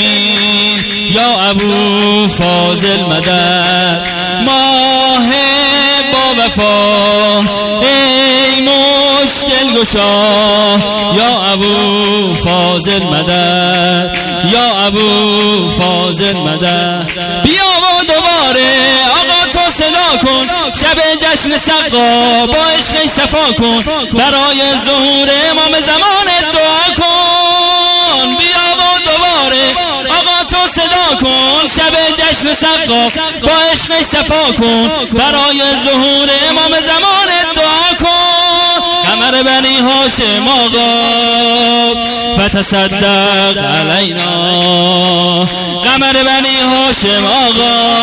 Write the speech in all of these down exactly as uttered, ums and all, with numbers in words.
نشین یا ابو فاضل مدد. ماه با وفا ای مشکل گشا یا ابو فاضل مدد یا ابو فاضل مدد. بیا و دوباره آقا تو صدا کن، شب جشن سقا با عشق صفا کن، برای ظهور امام زمان دعا کن. بیا و دوباره آقا تو صدا کن، شب جشن سقا با عشق صفا کن، برای ظهور امام زمان دعا کن. قمر بنی هاشم آقا فتصدق علینا، قمر بنی هاشم آقا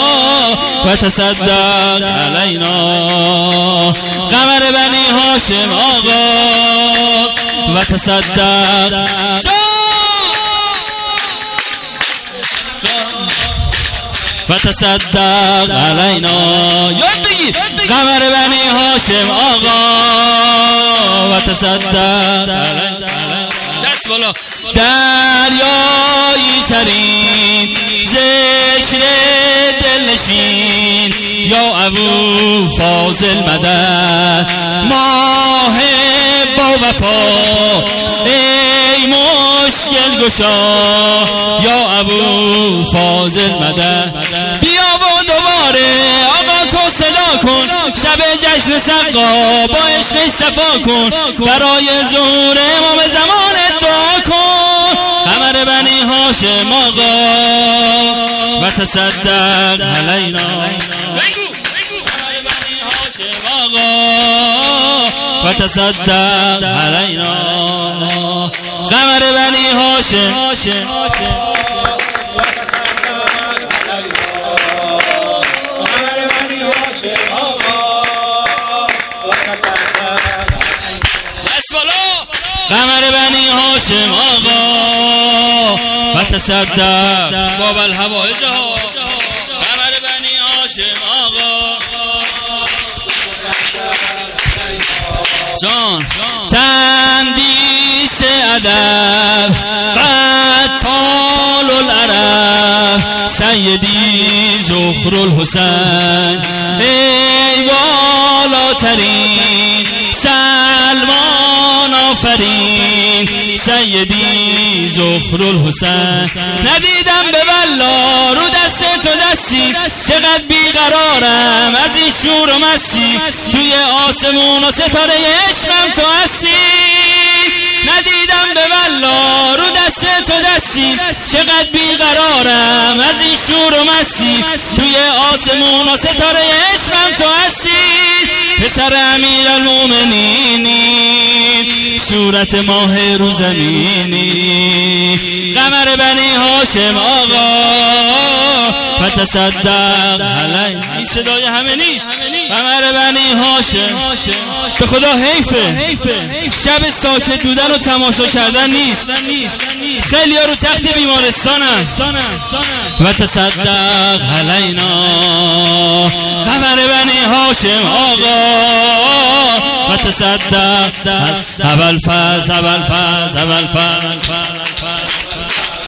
فتصدق علینا، قمر بنی هاشم آقا فتصدق فتصدق علینا. یاد بگیر قمر بنی هاشم آقا فتصدق علینا. دست بالا. دریایی ترین ذکر دلنشین یا ابو فاضل مدد. ماه با وفا ای مشکل گشا یا ابو فاضل مدد. بیا و دوباره آقا تو صدا کن، شب جشن سقا با عشق صفا کن، برای ظهور امام زمان دعا کن. قمر بنی هاشم آقا و تصدق علینا. بگو قمر بنی هاشم آقا و تصدق علینا، قمر بنی هاشم قمر بنی هاشم آقا فتصدق باب الحوائج ها. قمر بنی هاشم آقا جان تندیس ادب قتال العرب سیدی ذخر الحسین ای والاترین سلمان آفرین سیدی ذخر الحسین. ندیدم به والله رو دست تو دستی، چقدر بیقرارم از این شور و مستی، توی آسمون و ستاره عشقم تو هستی. ندیدم به والله رو دست تو دستی، چقدر بیقرارم از این شور و مستی، توی آسمون و ستاره عشقم تو هستی. پسر امیر المومنینی صورت ماه رو زمینی، قمر بنی هاشم آقا و تصدق علی. این صدای همه نیست. قمر بنی هاشم به خدا حیفه شب ساکت بودن و تماشا کردن نیست. خیلی ها رو تخت بیمارستانن و تصدق علینا. قمر بنی هاشم آقا و تصدق اول فاز اول فاز اول فاز